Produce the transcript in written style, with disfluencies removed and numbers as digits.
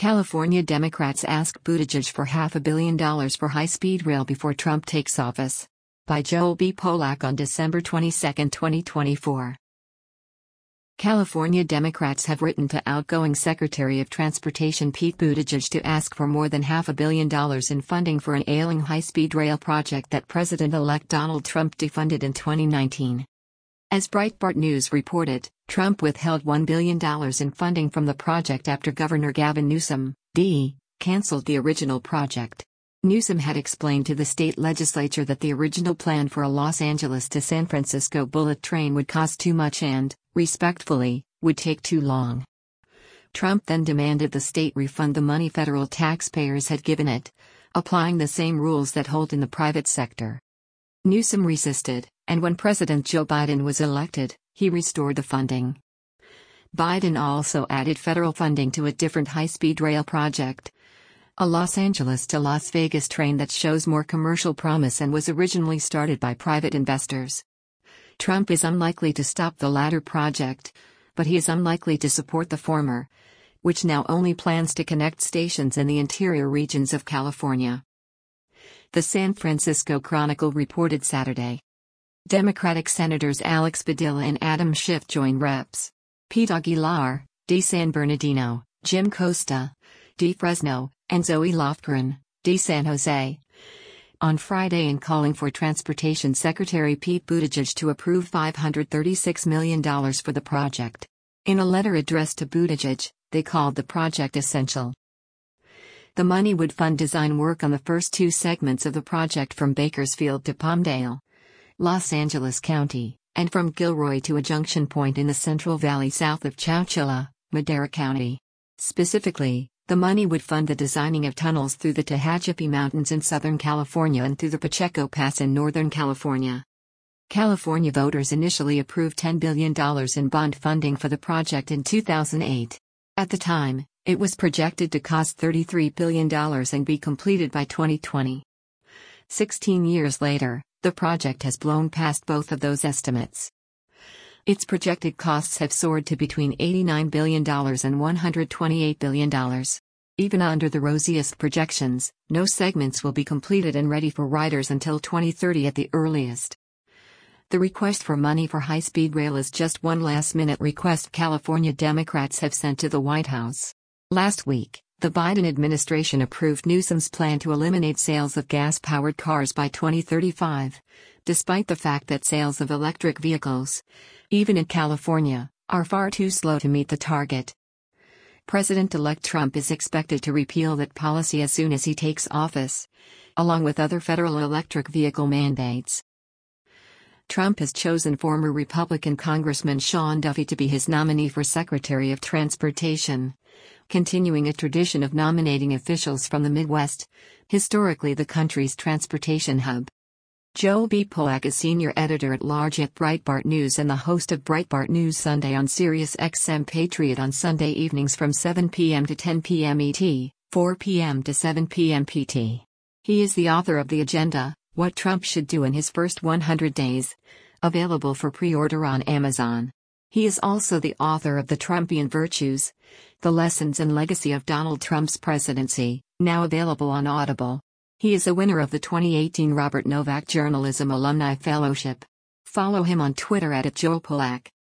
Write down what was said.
California Democrats ask Buttigieg for $500 million for high-speed rail before Trump takes office. By Joel B. Polak on December 22, 2024. California Democrats have written to outgoing Secretary of Transportation Pete Buttigieg to ask for more than $500 million in funding for an ailing high-speed rail project that President-elect Donald Trump defunded in 2019. As Breitbart News reported, Trump withheld $1 billion in funding from the project after Governor Gavin Newsom, D., canceled the original project. Newsom had explained to the state legislature that the original plan for a Los Angeles to San Francisco bullet train would cost too much and, respectfully, would take too long. Trump then demanded the state refund the money federal taxpayers had given it, applying the same rules that hold in the private sector. Newsom resisted, and when President Joe Biden was elected, he restored the funding. Biden also added federal funding to a different high-speed rail project, a Los Angeles to Las Vegas train that shows more commercial promise and was originally started by private investors. Trump is unlikely to stop the latter project, but he is unlikely to support the former, which now only plans to connect stations in the interior regions of California. The San Francisco Chronicle reported Saturday. Democratic Senators Alex Padilla and Adam Schiff join Reps. Pete Aguilar, D. San Bernardino, Jim Costa, D. Fresno, and Zoe Lofgren, D. San Jose, on Friday in calling for Transportation Secretary Pete Buttigieg to approve $536 million for the project. In a letter addressed to Buttigieg, they called the project essential. The money would fund design work on the first two segments of the project from Bakersfield to Palmdale, Los Angeles County, and from Gilroy to a junction point in the Central Valley south of Chowchilla, Madera County. Specifically, the money would fund the designing of tunnels through the Tehachapi Mountains in Southern California and through the Pacheco Pass in Northern California. California voters initially approved $10 billion in bond funding for the project in 2008. At the time, it was projected to cost $33 billion and be completed by 2020. 16 years later, the project has blown past both of those estimates. Its projected costs have soared to between $89 billion and $128 billion. Even under the rosiest projections, no segments will be completed and ready for riders until 2030 at the earliest. The request for money for high-speed rail is just one last-minute request California Democrats have sent to the White House. Last week, the Biden administration approved Newsom's plan to eliminate sales of gas-powered cars by 2035, despite the fact that sales of electric vehicles, even in California, are far too slow to meet the target. President-elect Trump is expected to repeal that policy as soon as he takes office, along with other federal electric vehicle mandates. Trump has chosen former Republican Congressman Sean Duffy to be his nominee for Secretary of Transportation, continuing a tradition of nominating officials from the Midwest, historically the country's transportation hub. Joel B. Polak is senior editor-at-large at Breitbart News and the host of Breitbart News Sunday on SiriusXM Patriot on Sunday evenings from 7 p.m. to 10 p.m. ET, 4 p.m. to 7 p.m. PT. He is the author of The Agenda, What Trump Should Do in His First 100 Days, available for pre-order on Amazon. He is also the author of The Trumpian Virtues, The Lessons and Legacy of Donald Trump's Presidency, now available on Audible. He is a winner of the 2018 Robert Novak Journalism Alumni Fellowship. Follow him on Twitter @JoelPolak.